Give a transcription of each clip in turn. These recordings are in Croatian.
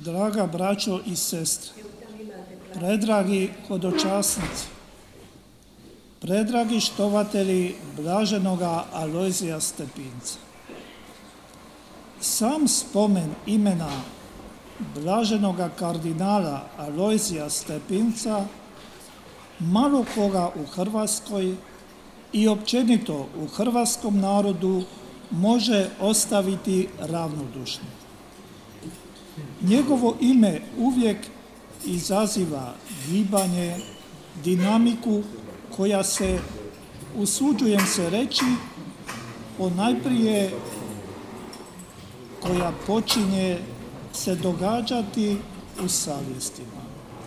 Draga braćo i sestre, predragi hodočasnici, predragi štovatelji blaženoga Alojzija Stepinca. Sam spomen imena blaženoga kardinala Alojzija Stepinca malo koga u Hrvatskoj i općenito u hrvatskom narodu može ostaviti ravnodušnim. Njegovo ime uvijek izaziva gibanje, dinamiku koja se, usuđujem se reći, ponajprije koja počinje se događati u savjestima.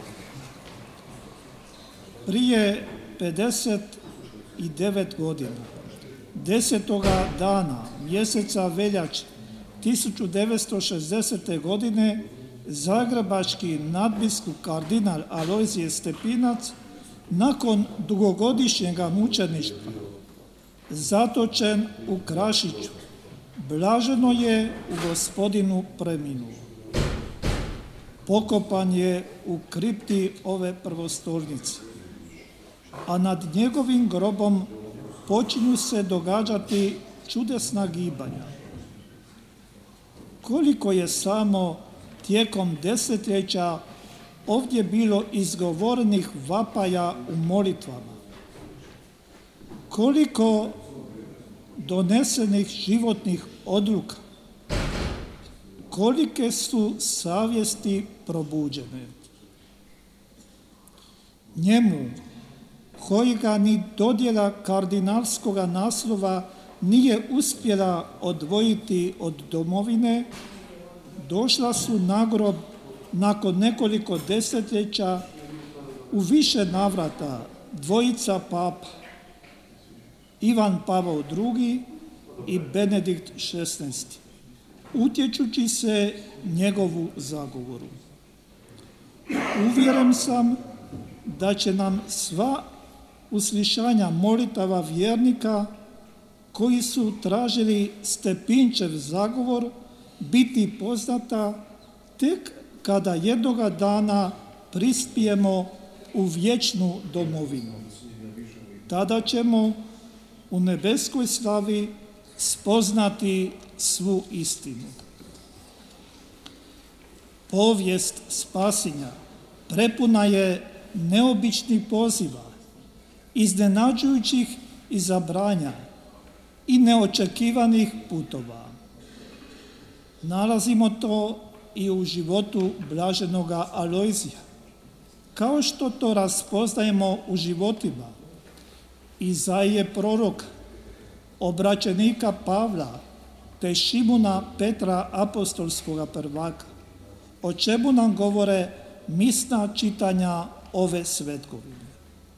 Prije 59 godina, 10. dana mjeseca veljače 1960. godine, zagrebački nadbiskup kardinal Alojzije Stepinac nakon dugogodišnjega mučeništva zatočen u Krašiću, blaženo je u Gospodinu preminuo. Pokopan je u kripti ove prvostolnice, a nad njegovim grobom počinju se događati čudesna gibanja. Koliko je samo tijekom desetljeća ovdje bilo izgovorenih vapaja u molitvama, koliko donesenih životnih odluka, kolike su savjesti probuđene. Njemu, koji ga ni dodjela kardinalskoga naslova nije uspjela odvojiti od domovine, došla su na grob nakon nekoliko desetljeća u više navrata dvojica papa, Ivan Pavao II i Benedikt XVI, utječući se njegovu zagovoru. Uvjeren sam da će nam sva uslišanja molitava vjernika koji su tražili Stepinčev zagovor biti poznata tek kada jednoga dana prispijemo u vječnu domovinu. Tada ćemo u nebeskoj slavi spoznati svu istinu. Povijest spasenja prepuna je neobičnih poziva, iznenađujućih izabranja i neočekivanih putova. Nalazimo to i u životu blaženoga Alojzija, kao što to raspoznajemo u životima Izaije proroka, obraćenika Pavla te Šimuna Petra apostolskoga prvaka, o čemu nam govore misna čitanja ove svetkovine.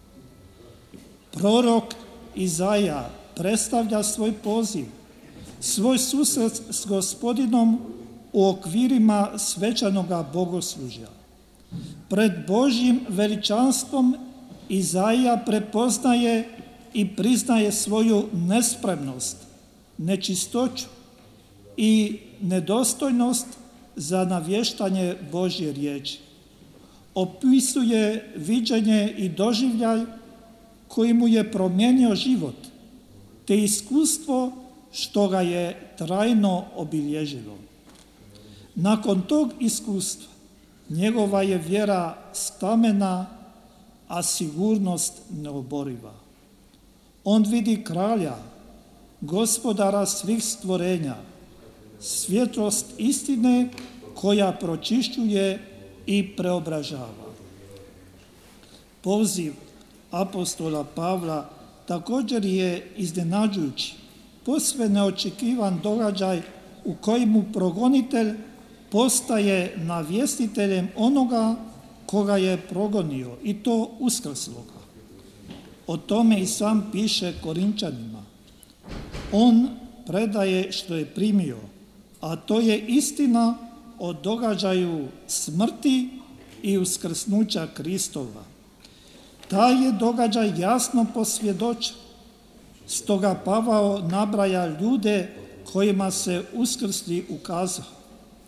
Prorok Izaija predstavlja svoj poziv, svoj susret s Gospodinom u okvirima svečanoga bogoslužja. Pred Božjim veličanstvom Izaija prepoznaje i priznaje svoju nespremnost, nečistoću i nedostojnost za navještanje Božje riječi. Opisuje viđenje i doživljaj koji mu je promijenio život, te iskustvo što ga je trajno obilježilo. Nakon tog iskustva njegova je vjera stamena, a sigurnost neoboriva. On vidi kralja, gospodara svih stvorenja, svjetlost istine koja pročišćuje i preobražava. Poziv apostola Pavla također je iznenađujući, posve neočekivan događaj u kojemu progonitelj postaje navjestiteljem onoga koga je progonio, i to uskrsloga. O tome i sam piše Korinčanima. On predaje što je primio, a to je istina o događaju smrti i uskrsnuća Kristova. Taj je događaj jasno posvjedočen. Stoga Pavao nabraja ljude kojima se uskrsli ukazao.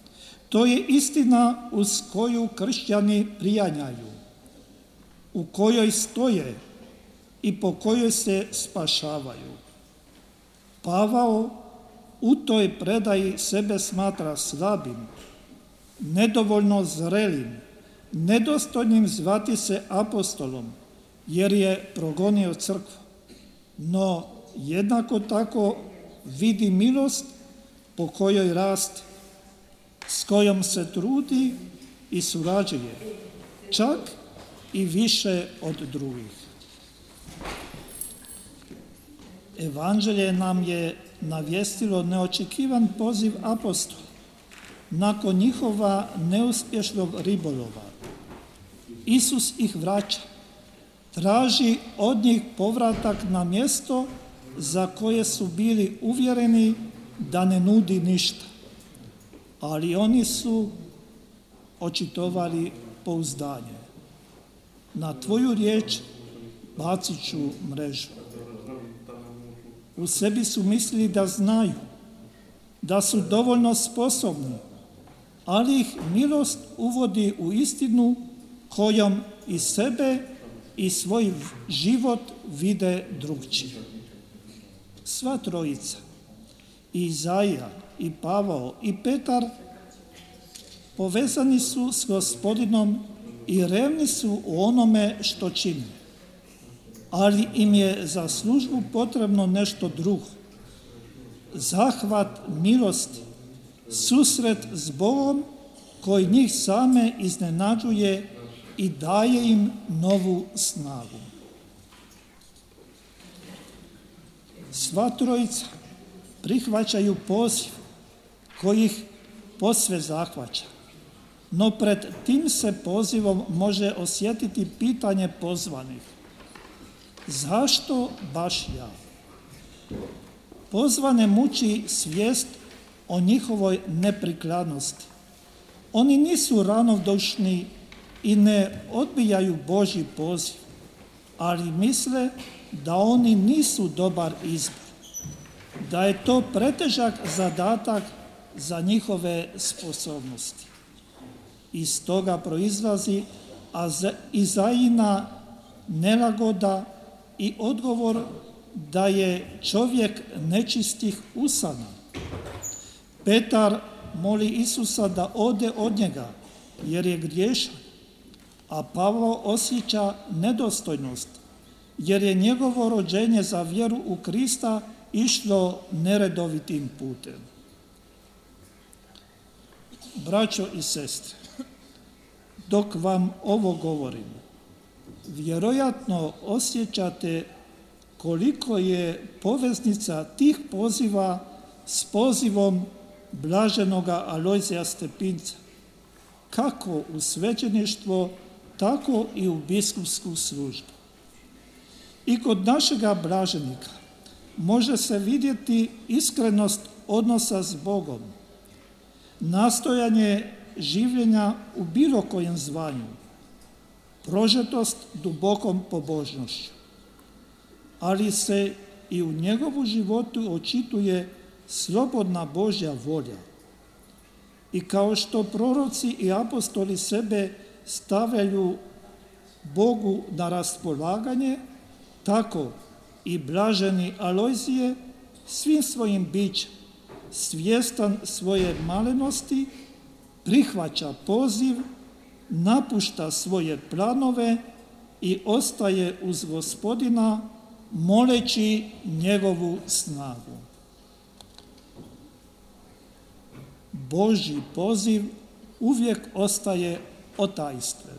To je istina uz koju kršćani prijanjaju, u kojoj stoje i po kojoj se spašavaju. Pavao u toj predaji sebe smatra slabim, nedovoljno zrelim, nedostojnim zvati se apostolom, jer je progonio crkvu. No, jednako tako vidi milost po kojoj rasti, s kojom se trudi i surađuje, čak i više od drugih. Evanđelje nam je navijestilo neočekivan poziv apostola nakon njihova neuspješnog ribolova. Isus ih vraća, traži od njih povratak na mjesto za koje su bili uvjereni da ne nudi ništa, ali oni su očitovali pouzdanje. Na tvoju riječ bacit ću mrežu. U sebi su mislili da znaju, da su dovoljno sposobni, ali ih milost uvodi u istinu kojom i sebe i svoj život vide drugčije. Sva trojica, i Izaija, i Pavao, i Petar, povezani su s Gospodinom i revni su u onome što čine. Ali im je za službu potrebno nešto drugo. Zahvat milosti, susret s Bogom koji njih same iznenađuje i daje im novu snagu. Sva trojica prihvaćaju poziv koji ih posve zahvaća, no pred tim se pozivom može osjetiti pitanje pozvanih. Zašto baš ja? Pozvane muči svijest o njihovoj neprikladnosti. Oni nisu ravnodušni i ne odbijaju Božji poziv, ali misle da oni nisu dobar izbor, da je to pretežak zadatak za njihove sposobnosti. Iz toga proizlazi Izaijina nelagoda i odgovor da je čovjek nečistih usana. Petar moli Isusa da ode od njega jer je griješan, a Pavao osjeća nedostojnost jer je njegovo rođenje za vjeru u Krista išlo neredovitim putem. Braćo i sestre, dok vam ovo govorim, vjerojatno osjećate koliko je poveznica tih poziva s pozivom blaženoga Alojzija Stepinca, kako u svećeništvo, tako i u biskupsku službu. I kod našega blaženika može se vidjeti iskrenost odnosa s Bogom, nastojanje življenja u bilo kojem zvanju, prožetost dubokom pobožnošću, ali se i u njegovu životu očituje slobodna Božja volja. I kao što proroci i apostoli sebe stavljaju Bogu na raspolaganje, tako i blaženi Alojzije svim svojim bićem, svjestan svoje malenosti, prihvaća poziv, napušta svoje planove i ostaje uz Gospodina, moleći njegovu snagu. Božji poziv uvijek ostaje otajstven.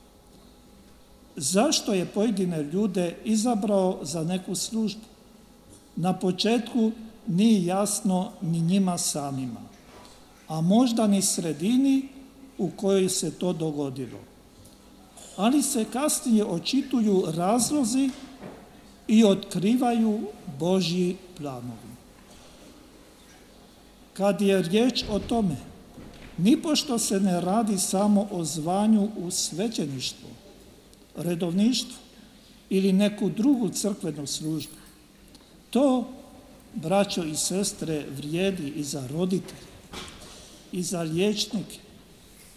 Zašto je pojedine ljude izabrao za neku službu? Na početku nije jasno ni njima samima, a možda ni sredini u kojoj se to dogodilo. Ali se kasnije očituju razlozi i otkrivaju Božji planovi. Kad je riječ o tome, nipošto se ne radi samo o zvanju u svećeništvu, redovništvu ili neku drugu crkvenu službu. To, braćo i sestre, vrijedi i za roditelje, i za liječnike,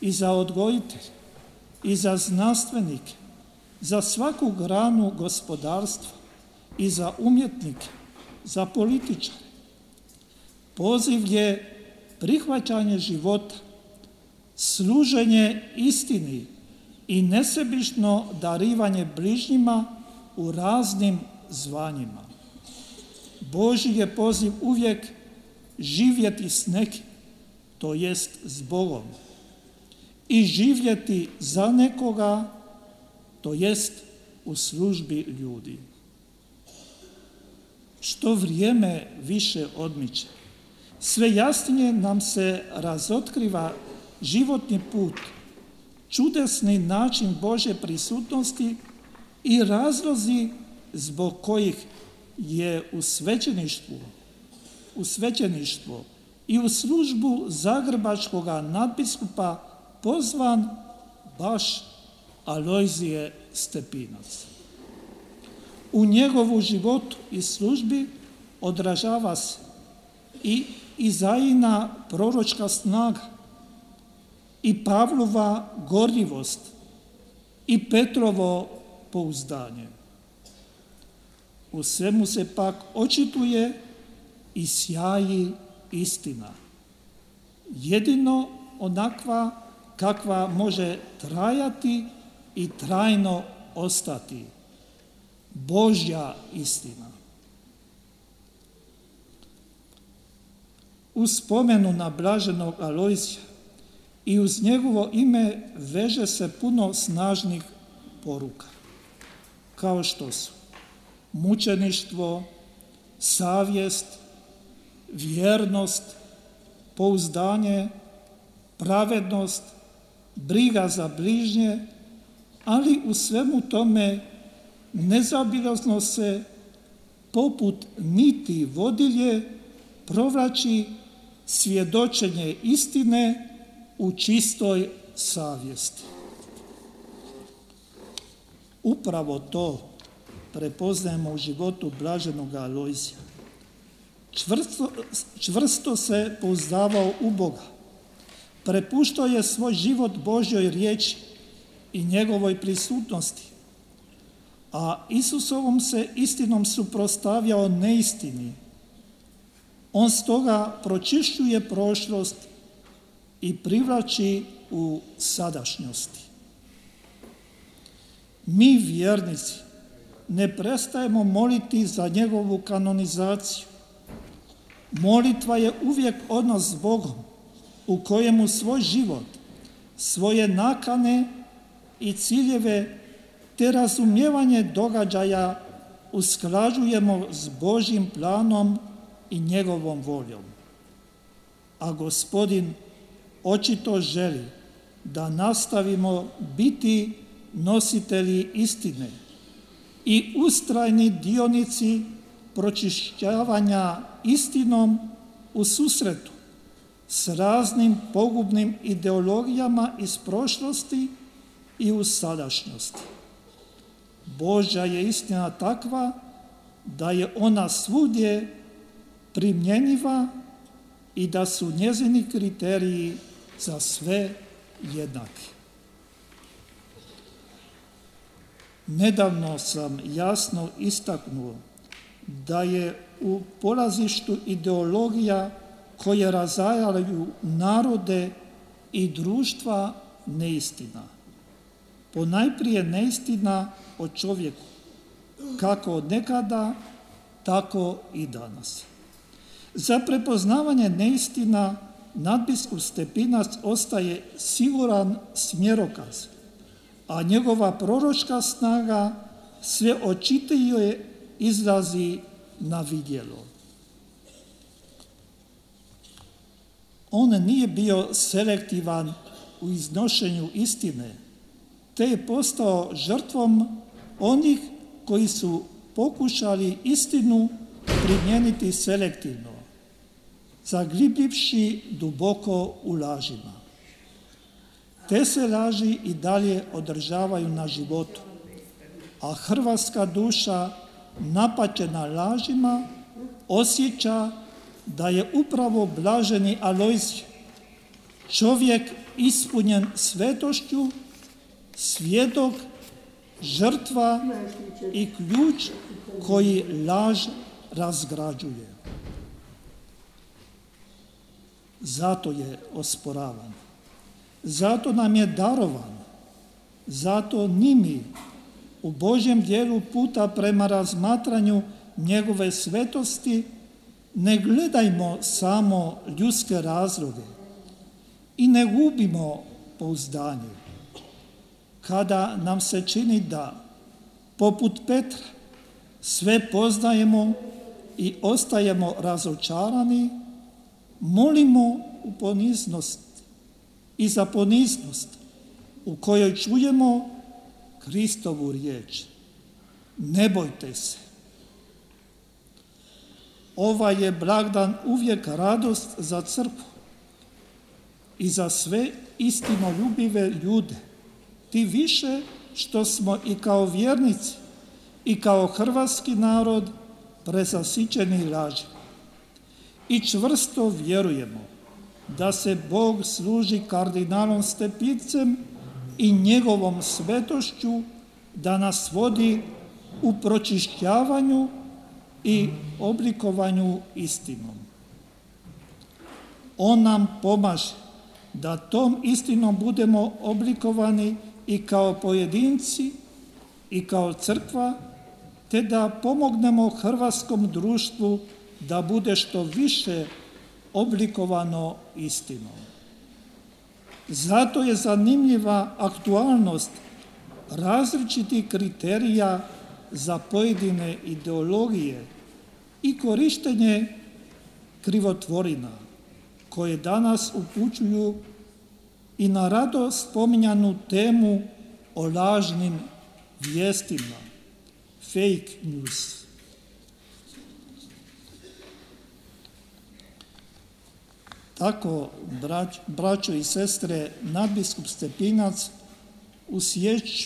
i za odgojitelje, i za znanstvenike, za svaku granu gospodarstva, i za umjetnike, za političare. Poziv je prihvaćanje života, služenje istini i nesebično darivanje bližnjima u raznim zvanjima. Božji je poziv uvijek živjeti s nekim, to jest s Bogom, i živjeti za nekoga, to jest u službi ljudi. Što vrijeme više odmiče, sve jasnije nam se razotkriva životni put, čudesni način Božje prisutnosti i razlozi zbog kojih je u svećeništvo i u službu zagrebačkog nadbiskupa pozvan baš Alojzije Stepinac. U njegovu životu i službi odražava se i Izajina proročka snaga, i Pavlova gorljivost, i Petrovo pouzdanje. U svemu se pak očituje i sjaji istina. Jedino onakva kakva može trajati i trajno ostati. Božja istina. U spomenu na blaženog Alojzija i uz njegovo ime veže se puno snažnih poruka, kao što su mučeništvo, savjest, vjernost, pouzdanje, pravednost, briga za bližnje, ali u svemu tome nezaobilazno se poput niti vodilje provlači svjedočenje istine u čistoj savjesti. Upravo to prepoznajemo u životu blaženog Alojzija. Čvrsto se pouzdavao u Boga, prepuštao je svoj život Božjoj riječi i njegovoj prisutnosti, a Isusovom se istinom suprotstavljao neistini. On stoga pročišćuje prošlost i privlači u sadašnjosti. Mi, vjernici, ne prestajemo moliti za njegovu kanonizaciju. Molitva je uvijek odnos s Bogom u kojemu svoj život, svoje nakane i ciljeve te razumijevanje događaja usklađujemo s Božjim planom i njegovom voljom. A Gospodin očito želi da nastavimo biti nositelji istine i ustrajni dionici pročišćavanja istinom u susretu s raznim pogubnim ideologijama iz prošlosti i u sadašnjosti. Božja je istina takva da je ona svugdje primjenjiva i da su njezini kriteriji za sve jednaki. Nedavno sam jasno istaknuo da je u polazištu ideologija koje razaraju narode i društva neistina. Ponajprije neistina o čovjeku, kako od nekada, tako i danas. Za prepoznavanje neistina nadbiskup Stepinac ostaje siguran smjerokaz, a njegova proročka snaga sve očitije izlazi na vidjelo. On nije bio selektivan u iznošenju istine, te je postao žrtvom onih koji su pokušali istinu primijeniti selektivno, zaglibivši duboko u lažima. Te se laži i dalje održavaju na životu, a hrvatska duša, napaćena lažima, osjeća da je upravo blaženi Alojzij čovjek ispunjen svetošću, svjedok, žrtva i ključ koji laž razgrađuje. Zato je osporavan, zato nam je darovan, zato ni mi u Božjem dijelu puta prema razmatranju njegove svetosti ne gledajmo samo ljudske razloge i ne gubimo pouzdanje. Kada nam se čini da, poput Petra, sve poznajemo i ostajemo razočarani, molimo u poniznost i za poniznost u kojoj čujemo Kristovu riječ. Ne bojte se. Ovaj je blagdan uvijek radost za crkvu i za sve istinoljubive ljude, tim više što smo i kao vjernici i kao hrvatski narod prezasićeni laži. I čvrsto vjerujemo da se Bog služi kardinalom Stepincem i njegovom svetošću da nas vodi u pročišćavanju i oblikovanju istinom. On nam pomaže da tom istinom budemo oblikovani i kao pojedinci i kao crkva, te da pomognemo hrvatskom društvu da bude što više oblikovano istinom. Zato je zanimljiva aktualnost različitih kriterija za pojedine ideologije i korištenje krivotvorina koje danas upućuju i na rado spominjanu temu o lažnim vijestima, fake news. Tako, braćo i sestre, nadbiskup Stepinac u siječnju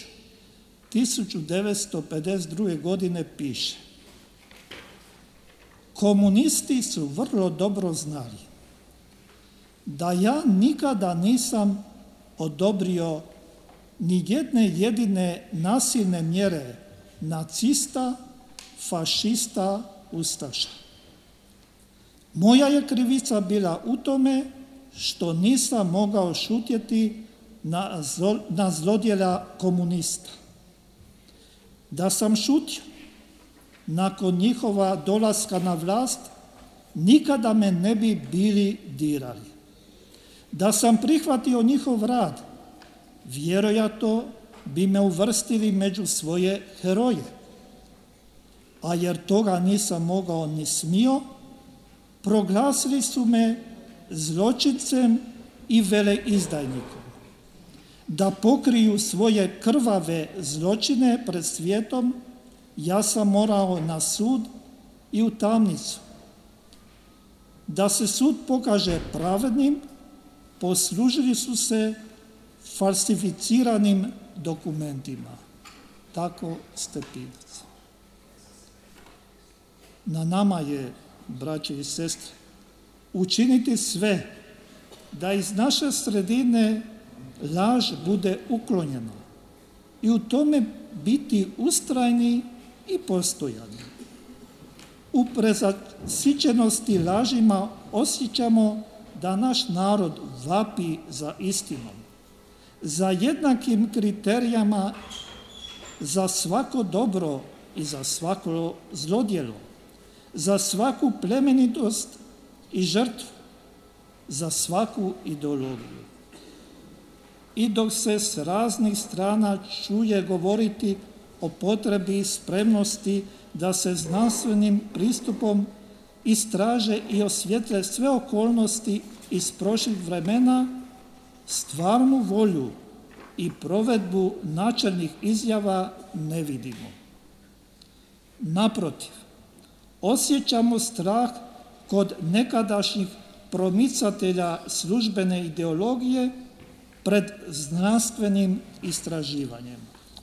1952. godine piše: komunisti su vrlo dobro znali da ja nikada nisam odobrio ni jedne jedine nasilne mjere nacista, fašista, ustaša. Moja je krivica bila u tome što nisam mogao šutjeti na zlodjela komunista. Da sam šutio nakon njihova dolaska na vlast, nikada me ne bi bili dirali. Da sam prihvatio njihov rad, vjerojatno bi me uvrstili među svoje heroje. A jer toga nisam mogao ni smio, proglasili su me zločincem i veleizdajnikom. Da pokriju svoje krvave zločine pred svijetom, ja sam morao na sud i u tamnicu. Da se sud pokaže pravednim, poslužili su se falsificiranim dokumentima. Tako Stepinac. Na nama je, braće i sestre, učiniti sve da iz naše sredine laž bude uklonjena i u tome biti ustrajni i postojani. U prezasićenosti lažima osjećamo da naš narod vapi za istinom, za jednakim kriterijama za svako dobro i za svako zlodjelo, za svaku plemenitost i žrtvu, za svaku ideologiju. I dok se s raznih strana čuje govoriti o potrebi spremnosti da se znanstvenim pristupom istraže i osvijetle sve okolnosti iz prošlih vremena, stvarnu volju i provedbu načelnih izjava ne vidimo. Naprotiv, osjećamo strah kod nekadašnjih promicatelja službene ideologije pred znanstvenim istraživanjem.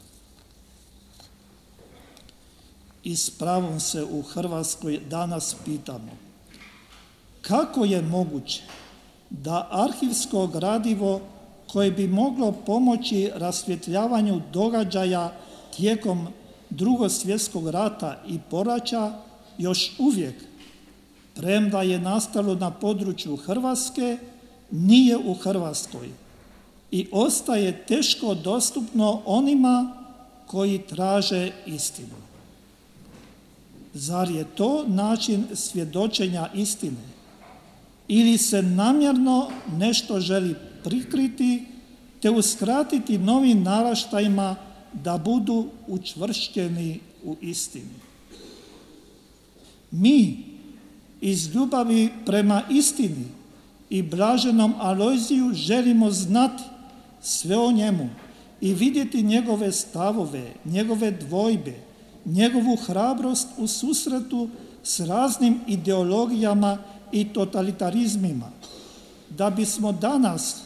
I s pravom se u Hrvatskoj danas pitamo kako je moguće da arhivsko gradivo koje bi moglo pomoći rasvjetljavanju događaja tijekom Drugog svjetskog rata i poraća još uvijek, premda je nastalo na području Hrvatske, nije u Hrvatskoj i ostaje teško dostupno onima koji traže istinu. Zar je to način svjedočenja istine? Ili se namjerno nešto želi prikriti te uskratiti novim naraštajima da budu učvršćeni u istini? Mi iz ljubavi prema istini i blaženom Alojziju želimo znati sve o njemu i vidjeti njegove stavove, njegove dvojbe, njegovu hrabrost u susretu s raznim ideologijama i totalitarizmima, da bismo danas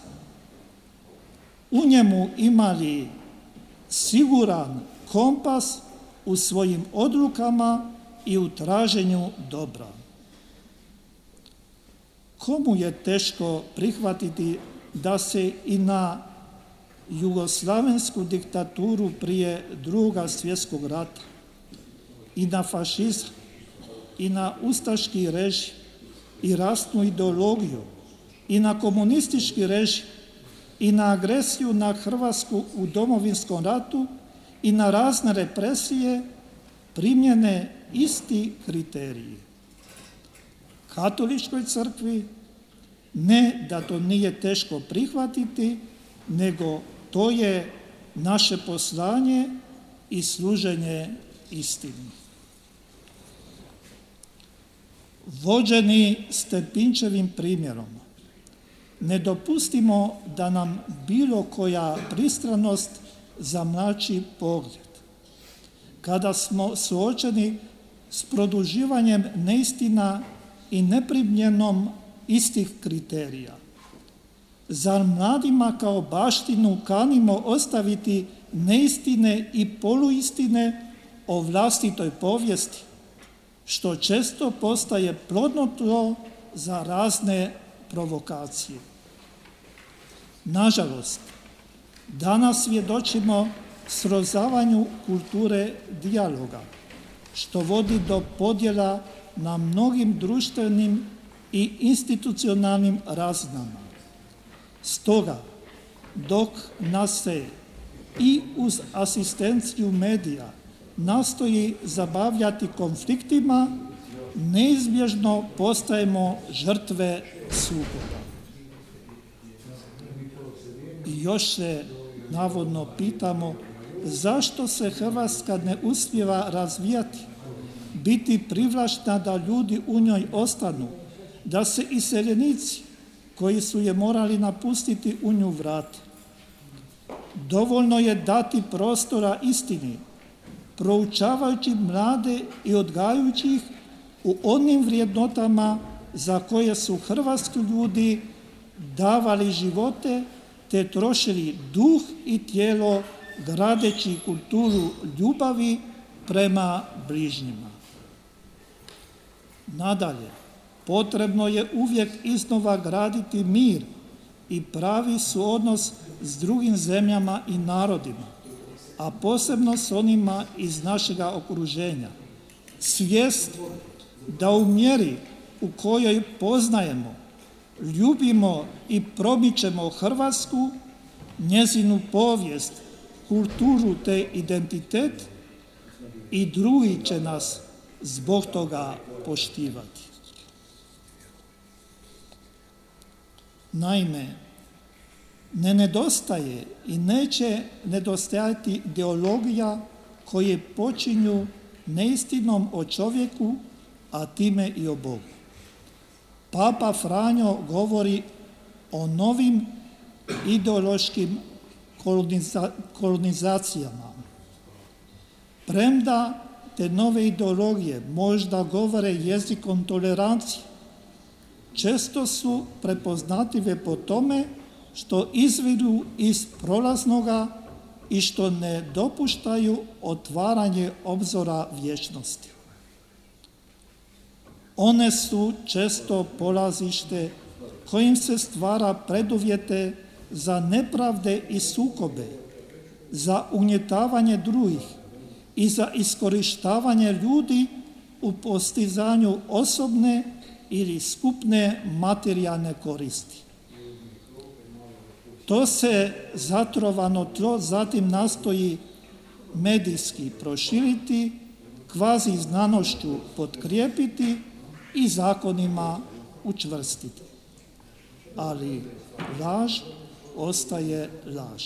u njemu imali siguran kompas u svojim odlukama i u traženju dobra. Komu je teško prihvatiti da se i na jugoslavensku diktaturu prije Drugog svjetskog rata, i na fašizam, i na ustaški režim, i rasnu ideologiju, i na komunistički režim, i na agresiju na Hrvatsku u Domovinskom ratu, i na razne represije primjene isti kriteriji? Katoličkoj crkvi ne da to nije teško prihvatiti, nego to je naše poslanje i služenje istini. Vođeni Stepinčevim primjerom, ne dopustimo da nam bilo koja pristranost zamrači pogled. Kada smo suočeni s produživanjem neistina i neprimjenom istih kriterija, zar mladima kao baštinu kanimo ostaviti neistine i poluistine o vlastitoj povijesti, što često postaje plodno tlo za razne provokacije? Nažalost, danas svjedočimo srozavanju kulture dijaloga, što vodi do podjela na mnogim društvenim i institucionalnim razinama. Stoga, dok nas se i uz asistenciju medija nastoji zabavljati konfliktima, neizbježno postajemo žrtve sukoba. I još se navodno pitamo zašto se Hrvatska ne uspijeva razvijati, biti privlačna da ljudi u njoj ostanu, da se iseljenici koji su je morali napustiti u nju vrate. Dovoljno je dati prostora istini, proučavajući mlade i odgajajući ih u onim vrijednotama za koje su hrvatski ljudi davali živote te trošili duh i tijelo gradeći kulturu ljubavi prema bližnjima. Nadalje, potrebno je uvijek iznova graditi mir i pravi suodnos s drugim zemljama i narodima, a posebno s onima iz našega okruženja. Svijest da u mjeri u kojoj poznajemo, ljubimo i promičemo Hrvatsku, njezinu povijest, kulturu te identitet, i drugi će nas zbog toga poštivati. Naime, ne nedostaje i neće nedostajati ideologija koje počinju neistinom o čovjeku, a time i o Bogu. Papa Franjo govori o novim ideološkim kolonizacijama. Premda te nove ideologije možda govore jezikom tolerancije, često su prepoznatljive po tome što izviru iz prolaznoga i što ne dopuštaju otvaranje obzora vječnosti. One su često polazište kojim se stvara preduvjete za nepravde i sukobe, za ugnjetavanje drugih i za iskorištavanje ljudi u postizanju osobne ili skupne materijalne koristi. To se zatrovano tlo zatim nastoji medijski proširiti, kvazi znanošću potkrijepiti i zakonima učvrstiti. Ali laž ostaje laž.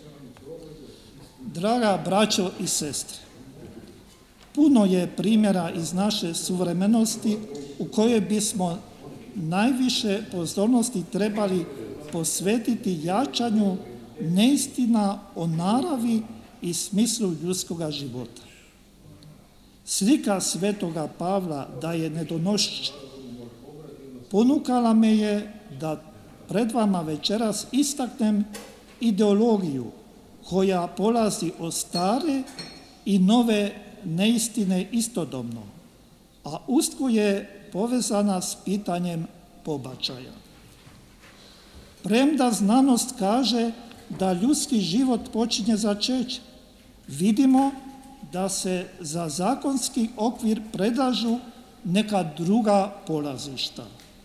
Draga braćo i sestre, puno je primjera iz naše suvremenosti u kojoj bismo najviše pozornosti trebali posvetiti jačanju neistina o naravi i smislu ljudskoga života. Slika svetoga Pavla da je nedonošće ponukala me je da pred vama večeras istaknem ideologiju koja polazi od stare i nove neistine istodobno, a usko je povezana s pitanjem pobačaja. Premda znanost kaže da ljudski život počinje začećem, vidimo da se za zakonski okvir predlažu neka druga polazišta.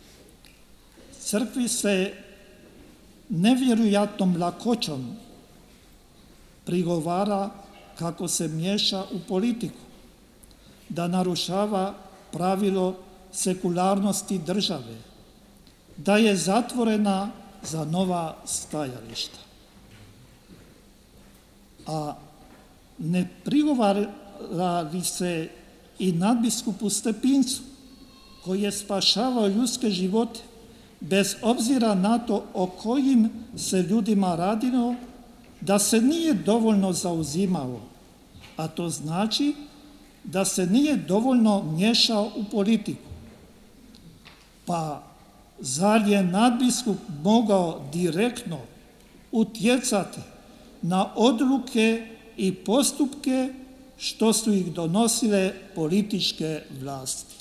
Crkvi se nevjerojatnom lakoćom prigovara kako se miješa u politiku, da narušava pravilo sekularnosti države, da je zatvorena za nova stajališta. A ne prigovara li se i nadbiskupu Stepincu, koji je spašavao ljudske živote bez obzira na to o kojim se ljudima radilo, da se nije dovoljno zauzimao, a to znači da se nije dovoljno miješao u politiku. Pa zar je nadbiskup mogao direktno utjecati na odluke i postupke što su ih donosile političke vlasti?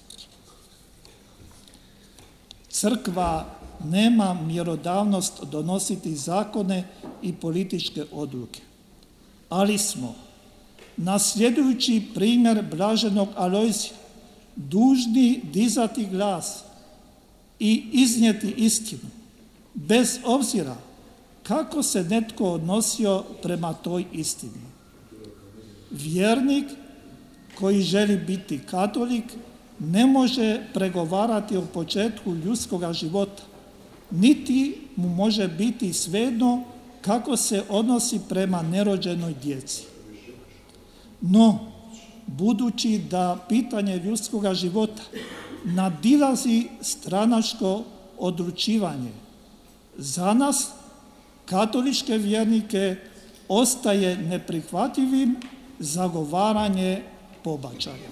Crkva nema mjerodavnost donositi zakone i političke odluke, ali smo, nasljedujući primjer blaženog Alojzija, dužni dizati glas i iznijeti istinu, bez obzira kako se netko odnosio prema toj istini. Vjernik koji želi biti katolik ne može pregovarati o početku ljudskoga života, niti mu može biti svejedno kako se odnosi prema nerođenoj djeci. No, budući da pitanje ljudskoga života nadilazi stranačko odlučivanje, za nas, katoličke vjernike, ostaje neprihvatljivim zagovaranje pobačaja.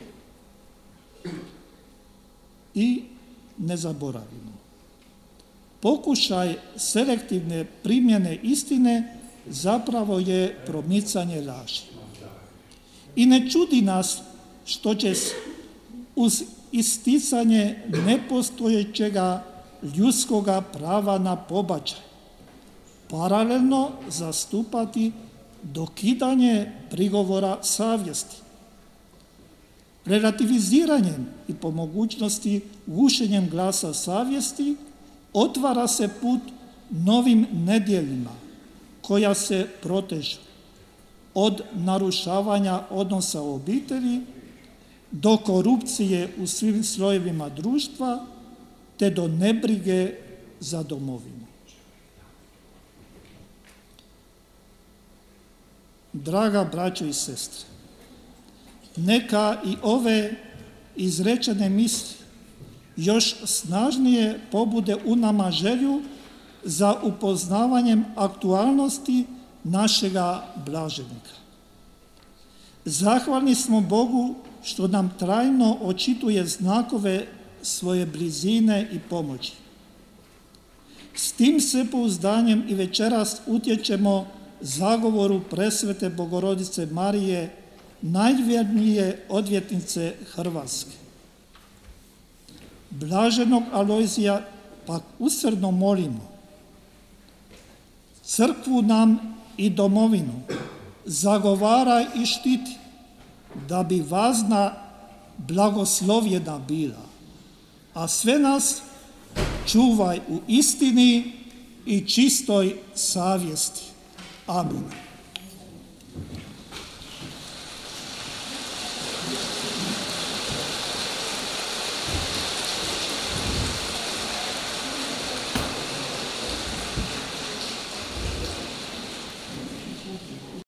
I ne zaboravimo, pokušaj selektivne primjene istine zapravo je promicanje laži. I ne čudi nas što će uz isticanje nepostojećega ljudskoga prava na pobačaj paralelno zastupati dokidanje prigovora savjesti. Relativiziranjem i po mogućnosti gušenjem glasa savjesti otvara se put novim nedjelima koja se protežu od narušavanja odnosa u obitelji do korupcije u svim slojevima društva te do nebrige za domovinu. Draga braćo i sestre, neka i ove izrečene misli još snažnije pobude u nama želju za upoznavanjem aktualnosti našega blaženika. Zahvalni smo Bogu što nam trajno očituje znakove svoje blizine i pomoći. S tim se pouzdanjem i večeras utječemo zagovoru presvete Bogorodice Marije, najvjernije odvjetnice Hrvatske. Blaženog Alojzija pak usrdno molimo crkvu nam i domovinu zagovaraj i štiti, da bi vazna blagoslovljena bila, a sve nas čuvaj u istini i čistoj savjesti. Amen.